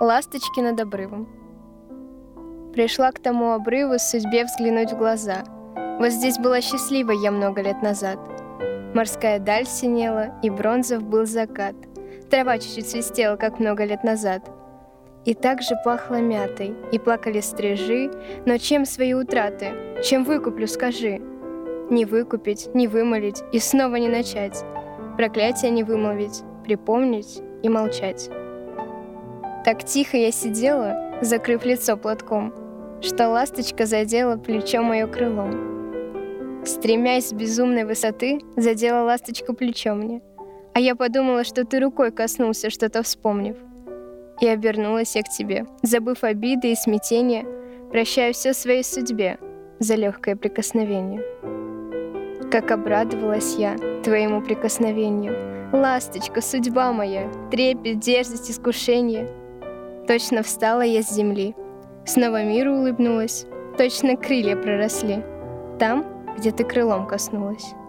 Ласточки над обрывом. Пришла к тому обрыву судьбе взглянуть в глаза. Вот здесь была счастлива я много лет назад. Морская даль синела, и бронзов был закат. Трава чуть-чуть свистела, как много лет назад. И так же пахло мятой, и плакали стрижи. Но чем свои утраты? Чем выкуплю, скажи? Не выкупить, не вымолить и снова не начать. Проклятие не вымолвить, припомнить и молчать. Так тихо я сидела, закрыв лицо платком, что ласточка задела плечо мое крылом. Стремясь с безумной высоты, задела ласточка плечо мне. А я подумала, что ты рукой коснулся, что-то вспомнив. И обернулась я к тебе, забыв обиды и смятения, прощаю все своей судьбе за легкое прикосновение. Как обрадовалась я твоему прикосновению. Ласточка, судьба моя, трепет, дерзость, искушение. Точно встала я с земли, снова миру улыбнулась, точно крылья проросли, там, где ты крылом коснулась.